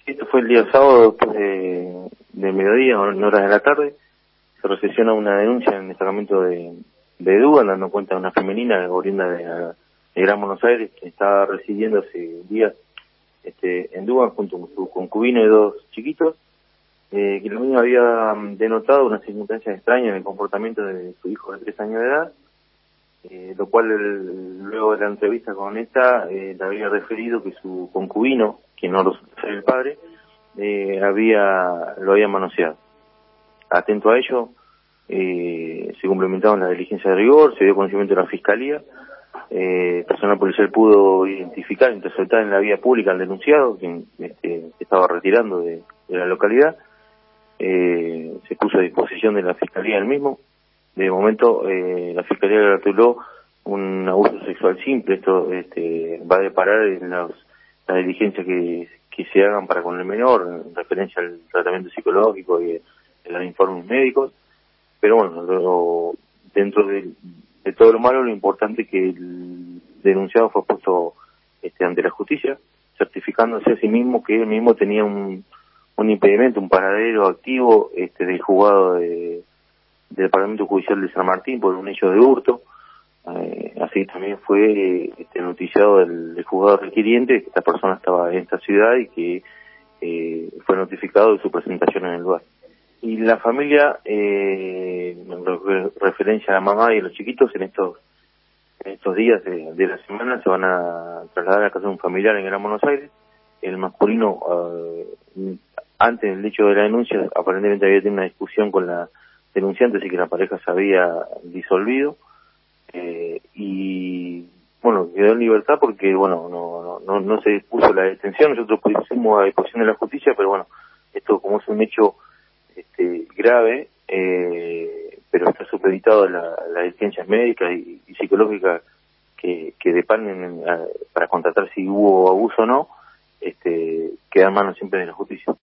Esto fue el día sábado después de mediodía, en horas de la tarde. Se recepciona una denuncia en el destacamento de Dugan, dando cuenta de una femenina oriunda de Gran Buenos Aires, que estaba residiendo hace días en Dugan junto con su concubino y dos chiquitos, que lo mismo había denotado unas circunstancias extrañas en el comportamiento de su hijo de 3 años de edad, lo cual luego de la entrevista con esta le había referido que su concubino, que no resulta ser el padre, lo había manoseado. Atento a ello, se cumplimentaron las diligencias de rigor, se dio conocimiento de la Fiscalía, personal policial pudo identificar, interceptar en la vía pública al denunciado, quien estaba retirando de la localidad, se puso a disposición de la Fiscalía el mismo. De momento, la Fiscalía gratuló un abuso sexual simple. Esto va a deparar en las diligencias que se hagan para con el menor, en referencia al tratamiento psicológico y de los informes médicos. Pero bueno, dentro de todo lo malo, lo importante es que el denunciado fue puesto ante la justicia, certificándose a sí mismo que él mismo tenía un impedimento, un paradero activo del juzgado del Departamento Judicial de San Martín por un hecho de hurto. Así también fue noticiado del juzgado requiriente que esta persona estaba en esta ciudad y que fue notificado de su presentación en el lugar. Y la familia, en referencia a la mamá y a los chiquitos, en estos días de la semana se van a trasladar a la casa de un familiar en Gran Buenos Aires. El masculino, antes del hecho de la denuncia, aparentemente había tenido una discusión con la denunciante, así que la pareja se había disolvido, y bueno, quedó en libertad porque no se dispuso la detención. Nosotros pusimos a disposición de la justicia, pero bueno, esto como es un hecho grave, pero está supeditado a las diligencias médicas y psicológicas que dependen para contratar si hubo abuso o no, queda en manos siempre de la justicia.